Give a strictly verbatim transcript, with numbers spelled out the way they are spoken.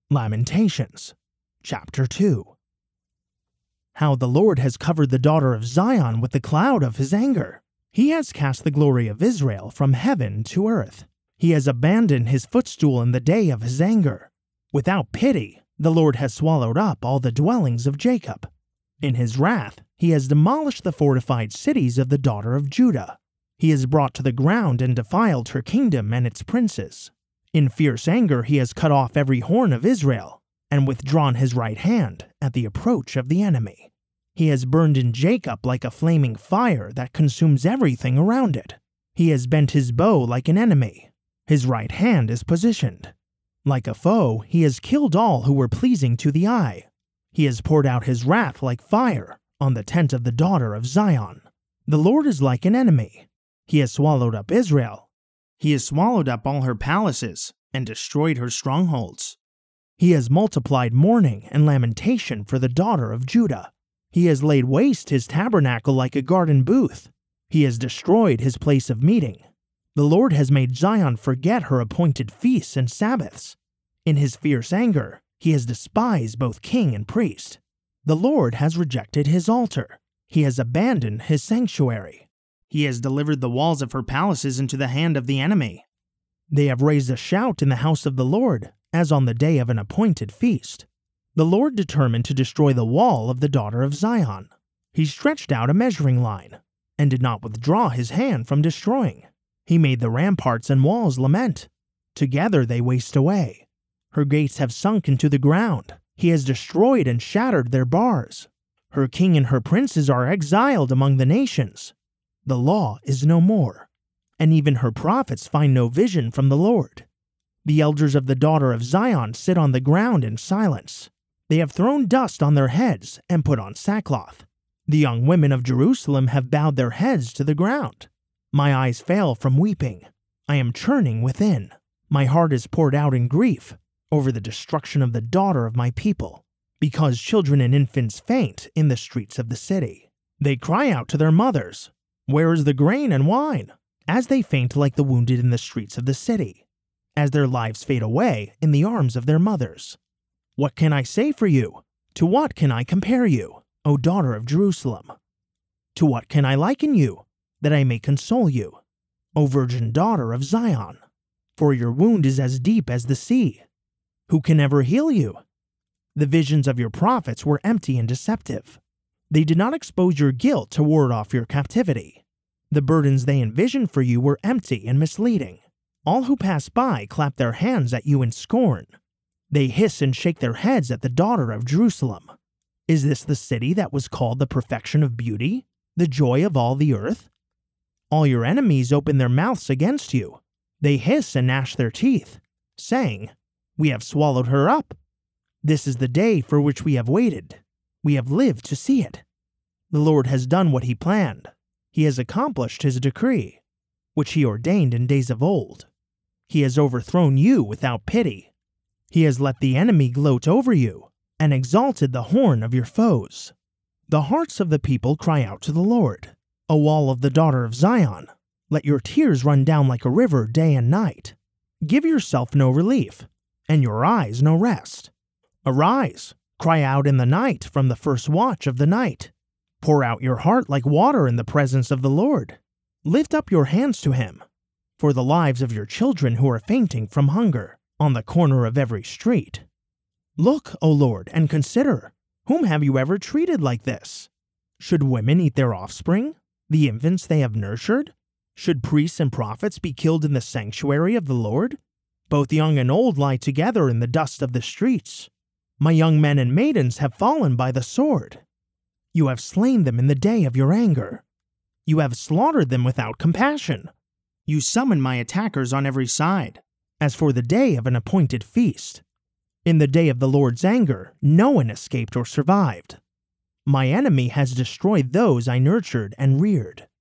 Lamentations, chapter two. How the Lord has covered the daughter of Zion with the cloud of his anger. He has cast the glory of Israel from heaven to earth. He has abandoned his footstool in the day of his anger. Without pity, the Lord has swallowed up all the dwellings of Jacob. In his wrath, he has demolished the fortified cities of the daughter of Judah. He has brought to the ground and defiled her kingdom and its princes. In fierce anger he has cut off every horn of Israel, and withdrawn his right hand at the approach of the enemy. He has burned in Jacob like a flaming fire that consumes everything around it. He has bent his bow like an enemy. His right hand is positioned. Like a foe, he has killed all who were pleasing to the eye. He has poured out his wrath like fire on the tent of the daughter of Zion. The Lord is like an enemy. He has swallowed up Israel. He has swallowed up all her palaces and destroyed her strongholds. He has multiplied mourning and lamentation for the daughter of Judah. He has laid waste his tabernacle like a garden booth. He has destroyed his place of meeting. The Lord has made Zion forget her appointed feasts and Sabbaths. In his fierce anger, he has despised both king and priest. The Lord has rejected his altar. He has abandoned his sanctuary. He has delivered the walls of her palaces into the hand of the enemy. They have raised a shout in the house of the Lord, as on the day of an appointed feast. The Lord determined to destroy the wall of the daughter of Zion. He stretched out a measuring line, and did not withdraw his hand from destroying. He made the ramparts and walls lament. Together they waste away. Her gates have sunk into the ground. He has destroyed and shattered their bars. Her king and her princes are exiled among the nations. The law is no more, and even her prophets find no vision from the Lord. The elders of the daughter of Zion sit on the ground in silence. They have thrown dust on their heads and put on sackcloth. The young women of Jerusalem have bowed their heads to the ground. My eyes fail from weeping. I am churning within. My heart is poured out in grief over the destruction of the daughter of my people, because children and infants faint in the streets of the city. They cry out to their mothers, "Where is the grain and wine?" as they faint like the wounded in the streets of the city, as their lives fade away in the arms of their mothers. What can I say for you? To what can I compare you, O daughter of Jerusalem? To what can I liken you, that I may console you, O virgin daughter of Zion? For your wound is as deep as the sea. Who can ever heal you? The visions of your prophets were empty and deceptive. They did not expose your guilt to ward off your captivity. The burdens they envisioned for you were empty and misleading. All who pass by clap their hands at you in scorn. They hiss and shake their heads at the daughter of Jerusalem. Is this the city that was called the perfection of beauty, the joy of all the earth? All your enemies open their mouths against you. They hiss and gnash their teeth, saying, "We have swallowed her up. This is the day for which we have waited. We have lived to see it." The Lord has done what he planned. He has accomplished his decree, which he ordained in days of old. He has overthrown you without pity. He has let the enemy gloat over you, and exalted the horn of your foes. The hearts of the people cry out to the Lord. O wall of the daughter of Zion, let your tears run down like a river day and night. Give yourself no relief, and your eyes no rest. Arise, cry out in the night from the first watch of the night. Pour out your heart like water in the presence of the Lord. Lift up your hands to him, for the lives of your children who are fainting from hunger on the corner of every street. Look, O Lord, and consider, whom have you ever treated like this? Should women eat their offspring, the infants they have nurtured? Should priests and prophets be killed in the sanctuary of the Lord? Both young and old lie together in the dust of the streets. My young men and maidens have fallen by the sword. You have slain them in the day of your anger. You have slaughtered them without compassion. You summon my attackers on every side, as for the day of an appointed feast. In the day of the Lord's anger, no one escaped or survived. My enemy has destroyed those I nurtured and reared.